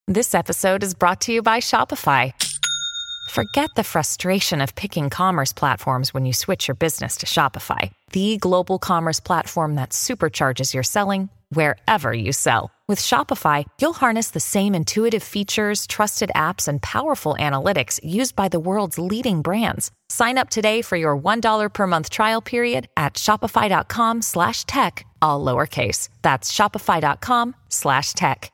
This episode is brought to you by Shopify. Forget the frustration of picking commerce platforms when you switch your business to Shopify, the global commerce platform that supercharges your selling wherever you sell. With Shopify, you'll harness the same intuitive features, trusted apps, and powerful analytics used by the world's leading brands. Sign up today for your $1 per month trial period at shopify.com/tech, all lowercase. That's shopify.com/tech.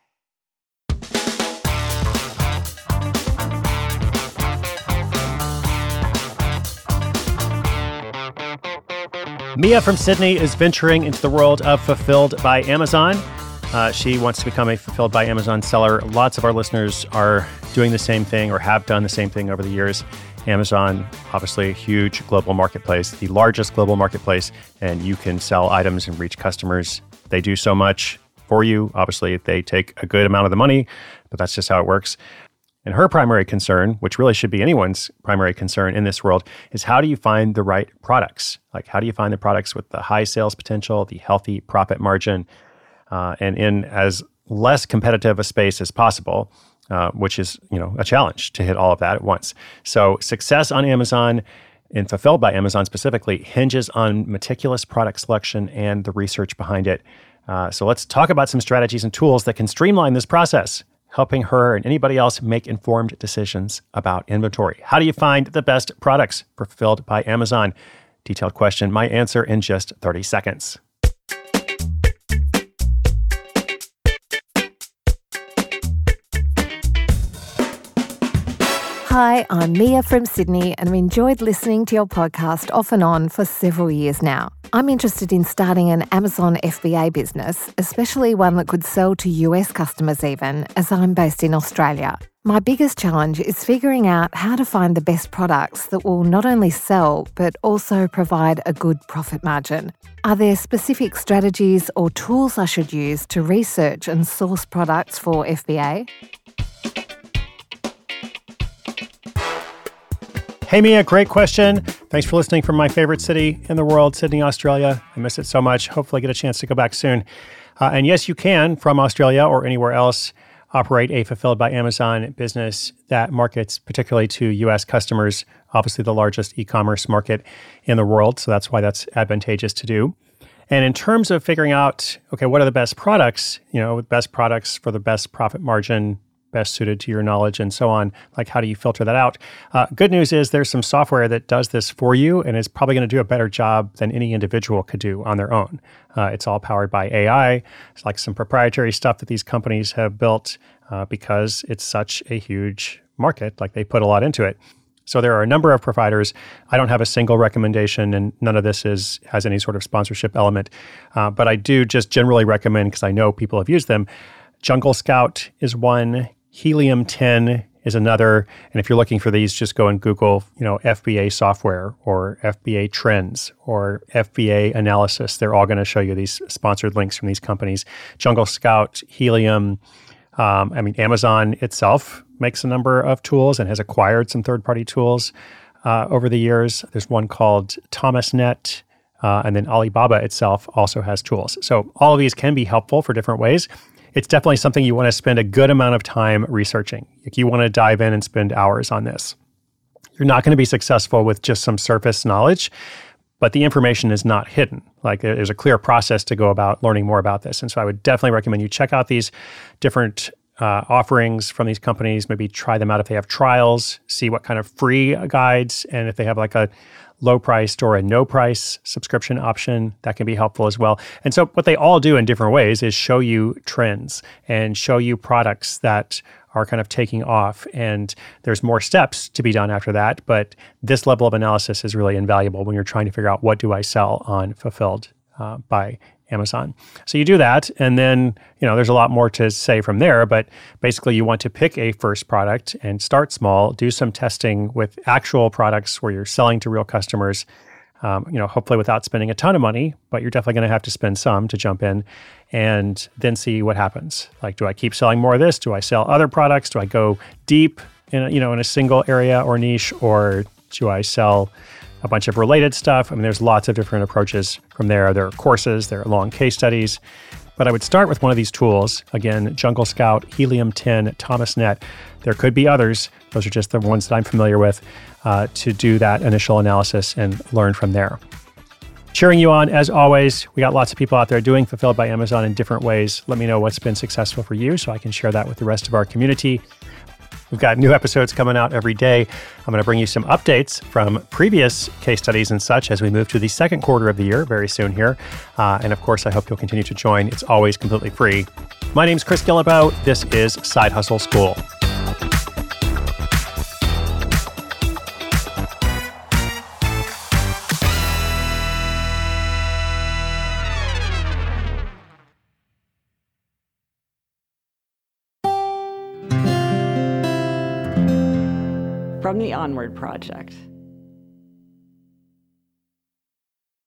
Mia from Sydney is venturing into the world of Fulfilled by Amazon. She wants to become a Fulfilled by Amazon seller. Lots of our listeners are doing the same thing or have done the same thing over the years. Amazon, obviously a huge global marketplace, the largest global marketplace, and you can sell items and reach customers. They do so much for you. Obviously, they take a good amount of the money, but that's just how it works. And her primary concern, which really should be anyone's primary concern in this world, is how do you find the right products? Like, how do you find the products with the high sales potential, the healthy profit margin, and in as less competitive a space as possible, which is, a challenge to hit all of that at once. So success on Amazon and Fulfilled by Amazon specifically hinges on meticulous product selection and the research behind it. So let's talk about some strategies and tools that can streamline this process, helping her and anybody else make informed decisions about inventory. How do you find the best products for Fulfilled by Amazon? Detailed question. My answer in just 30 seconds. Hi, I'm Mia from Sydney, and I've enjoyed listening to your podcast off and on for several years now. I'm interested in starting an Amazon FBA business, especially one that could sell to US customers even, as I'm based in Australia. My biggest challenge is figuring out how to find the best products that will not only sell, but also provide a good profit margin. Are there specific strategies or tools I should use to research and source products for FBA? Hey, Mia, great question. Thanks for listening from my favorite city in the world, Sydney, Australia. I miss it so much. Hopefully get a chance to go back soon. And yes, you can, from Australia or anywhere else, operate a Fulfilled by Amazon business that markets particularly to U.S. customers, obviously the largest e-commerce market in the world. So that's why that's advantageous to do. And in terms of figuring out, okay, what are the best products, best products for the best profit margin, best suited to your knowledge and so on, like how do you filter that out? Good news is there's some software that does this for you and is probably going to do a better job than any individual could do on their own. It's all powered by AI. It's like some proprietary stuff that these companies have built because it's such a huge market, like they put a lot into it. So there are a number of providers. I don't have a single recommendation, and none of this has any sort of sponsorship element. But I do just generally recommend, because I know people have used them. Jungle Scout is one. Helium 10 is another. And if you're looking for these, just go and Google, FBA software or FBA trends or FBA analysis. They're all going to show you these sponsored links from these companies. Jungle Scout, Helium. Amazon itself makes a number of tools and has acquired some third-party tools over the years. There's one called ThomasNet, and then Alibaba itself also has tools. So all of these can be helpful for different ways. It's definitely something you want to spend a good amount of time researching. Like you want to dive in and spend hours on this. You're not going to be successful with just some surface knowledge, but the information is not hidden. Like there's a clear process to go about learning more about this. And so I would definitely recommend you check out these different offerings from these companies, maybe try them out if they have trials, see what kind of free guides, and if they have like a low priced or a no price subscription option, that can be helpful as well. And so what they all do in different ways is show you trends and show you products that are kind of taking off. And there's more steps to be done after that. But this level of analysis is really invaluable when you're trying to figure out what do I sell on Fulfilled by Amazon. So you do that, and then, there's a lot more to say from there, but basically you want to pick a first product and start small, do some testing with actual products where you're selling to real customers, hopefully without spending a ton of money, but you're definitely going to have to spend some to jump in, and then see what happens. Like, do I keep selling more of this? Do I sell other products? Do I go deep in a single area or niche, or do I sell a bunch of related stuff? There's lots of different approaches from there. There are courses, there are long case studies. But I would start with one of these tools. Again, Jungle Scout, Helium 10, ThomasNet. There could be others. Those are just the ones that I'm familiar with to do that initial analysis and learn from there. Cheering you on, as always. We got lots of people out there doing Fulfilled by Amazon in different ways. Let me know what's been successful for you so I can share that with the rest of our community. We've got new episodes coming out every day. I'm going to bring you some updates from previous case studies and such as we move to the second quarter of the year very soon here. And of course, I hope you'll continue to join. It's always completely free. My name's Chris Guillebeau. This is Side Hustle School. From the Onward Project.